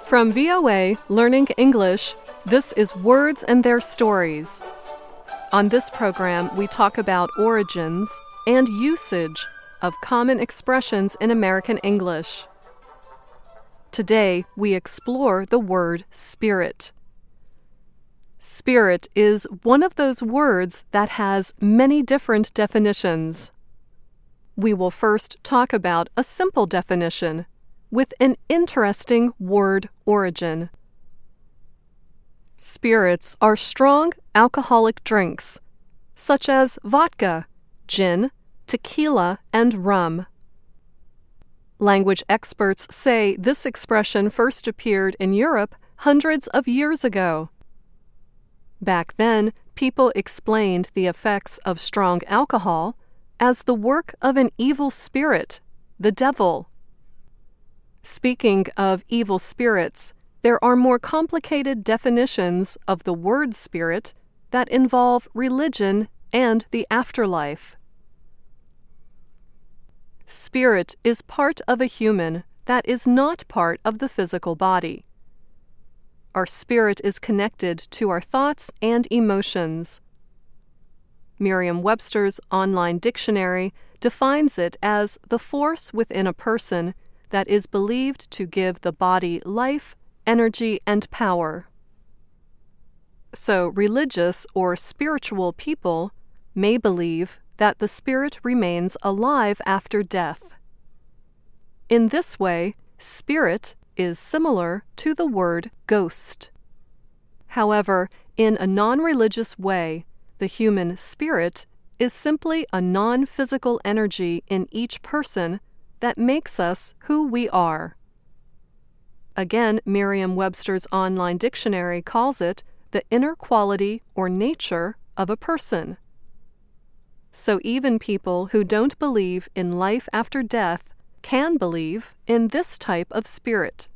From VOA Learning English, this is Words and Their Stories. On this program, we talk about origins and usage of common expressions in American English. Today, we explore the word spirit. Spirit is one of those words that has many different definitions. We will first talk about a simple definition with an interesting word origin. Spirits are strong alcoholic drinks, such as vodka, gin, tequila, and rum. Language experts say this expression first appeared in Europe hundreds of years ago. Back then, people explained the effects of strong alcohol as the work of an evil spirit, the devil. Speaking of evil spirits, there are more complicated definitions of the word spirit that involve religion and the afterlife. Spirit is part of a human that is not part of the physical body. Our spirit is connected to our thoughts and emotions. Merriam-Webster's online dictionary defines it as the force within a person that is believed to give the body life, energy, and power. So, religious or spiritual people may believe that the spirit remains alive after death. In this way, spirit is similar to the word ghost. However, in a non-religious way, the human spirit is simply a non-physical energy in each person that makes us who we are. Again, Merriam-Webster's online dictionary calls it the inner quality or nature of a person. So even people who don't believe in life after death can believe in this type of spirit.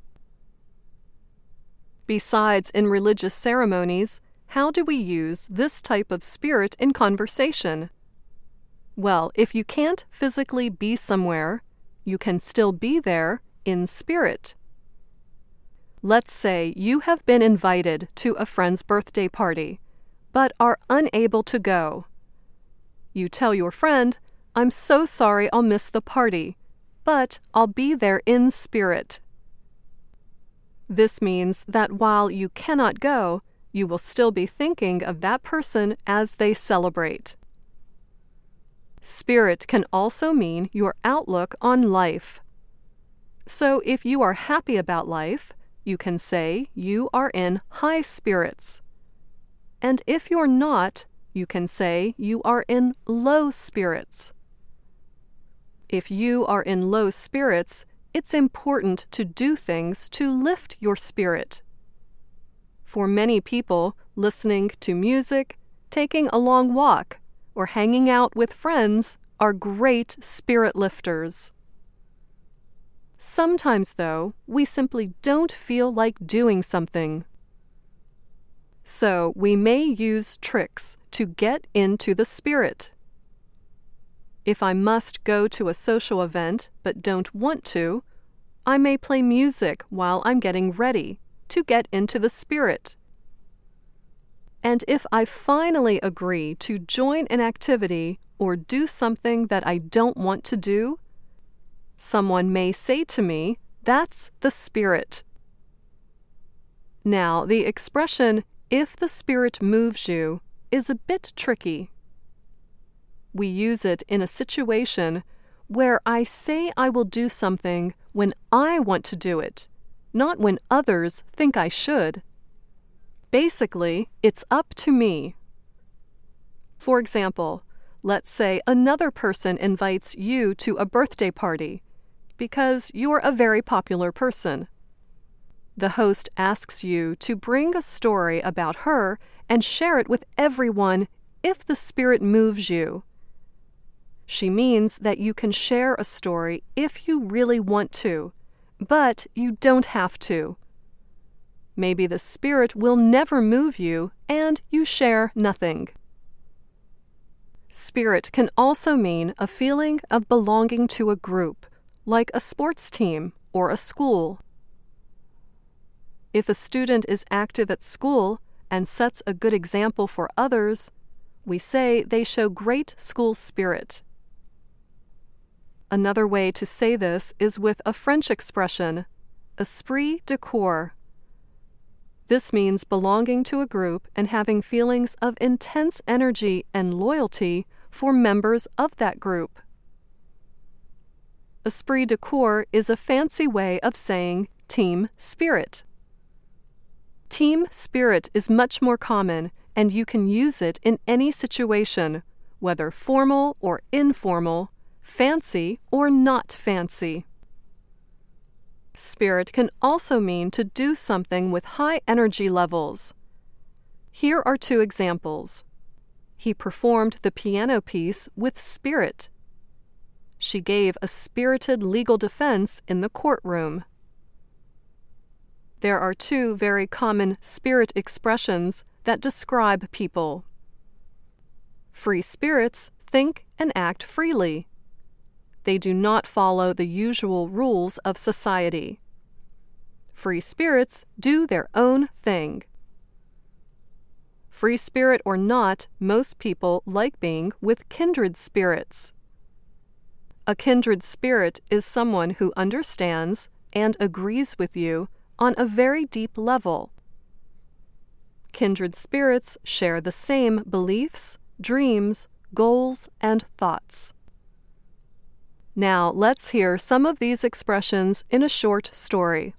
Besides in religious ceremonies, how do we use this type of spirit in conversation? Well, if you can't physically be somewhere, you can still be there in spirit. Let's say you have been invited to a friend's birthday party, but are unable to go. You tell your friend, "I'm so sorry I'll miss the party, but I'll be there in spirit." This means that while you cannot go, you will still be thinking of that person as they celebrate. Spirit can also mean your outlook on life. So if you are happy about life, you can say you are in high spirits. And if you're not, you can say you are in low spirits. If you are in low spirits, it's important to do things to lift your spirit. For many people, listening to music, taking a long walk, or hanging out with friends are great spirit lifters. Sometimes, though, we simply don't feel like doing something. So we may use tricks to get into the spirit. If I must go to a social event but don't want to, I may play music while I'm getting ready to get into the spirit. And if I finally agree to join an activity or do something that I don't want to do, someone may say to me, "That's the spirit." Now, the expression, "if the spirit moves you," is a bit tricky. We use it in a situation where I say I will do something when I want to do it, not when others think I should. Basically, it's up to me. For example, let's say another person invites you to a birthday party because you're a very popular person. The host asks you to bring a story about her and share it with everyone if the spirit moves you. She means that you can share a story if you really want to, but you don't have to. Maybe the spirit will never move you and you share nothing. Spirit can also mean a feeling of belonging to a group, like a sports team or a school. If a student is active at school and sets a good example for others, we say they show great school spirit. Another way to say this is with a French expression, esprit de corps. This means belonging to a group and having feelings of intense energy and loyalty for members of that group. Esprit de corps is a fancy way of saying team spirit. Team spirit is much more common, and you can use it in any situation, whether formal or informal, fancy or not fancy. Spirit can also mean to do something with high energy levels. Here are two examples. He performed the piano piece with spirit. She gave a spirited legal defense in the courtroom. There are two very common spirit expressions that describe people. Free spirits think and act freely. They do not follow the usual rules of society. Free spirits do their own thing. Free spirit or not, most people like being with kindred spirits. A kindred spirit is someone who understands and agrees with you on a very deep level. Kindred spirits share the same beliefs, dreams, goals, and thoughts. Now let's hear some of these expressions in a short story.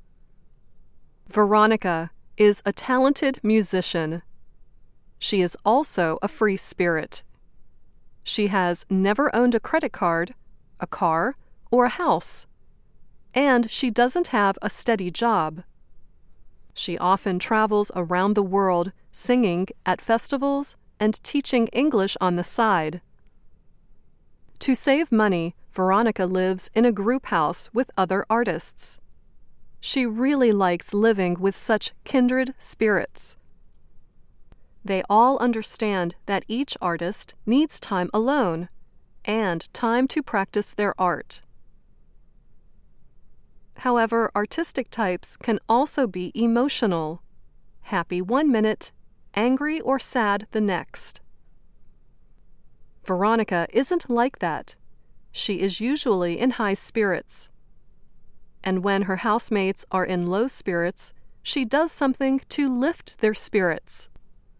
Veronica is a talented musician. She is also a free spirit. She has never owned a credit card, a car, or a house, and she doesn't have a steady job. She often travels around the world singing at festivals and teaching English on the side. To save money, Veronica lives in a group house with other artists. She really likes living with such kindred spirits. They all understand that each artist needs time alone and time to practice their art. However, artistic types can also be emotional, happy one minute, angry or sad the next. Veronica isn't like that. She is usually in high spirits. And when her housemates are in low spirits, she does something to lift their spirits.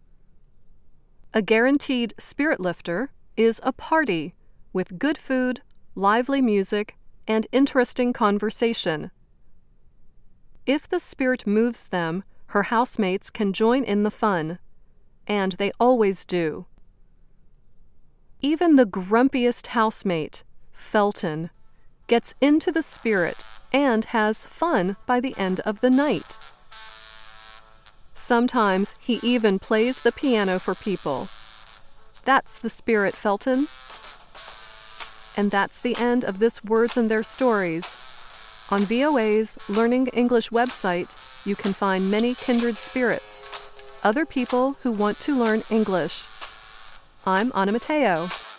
A guaranteed spirit lifter is a party with good food, lively music, and interesting conversation. If the spirit moves them, her housemates can join in the fun, and they always do. Even the grumpiest housemate, Felton, gets into the spirit and has fun by the end of the night. Sometimes he even plays the piano for people. That's the spirit, Felton. And that's the end of this Words and Their Stories. On VOA's Learning English website, you can find many kindred spirits, other people who want to learn English. I'm Anna Mateo.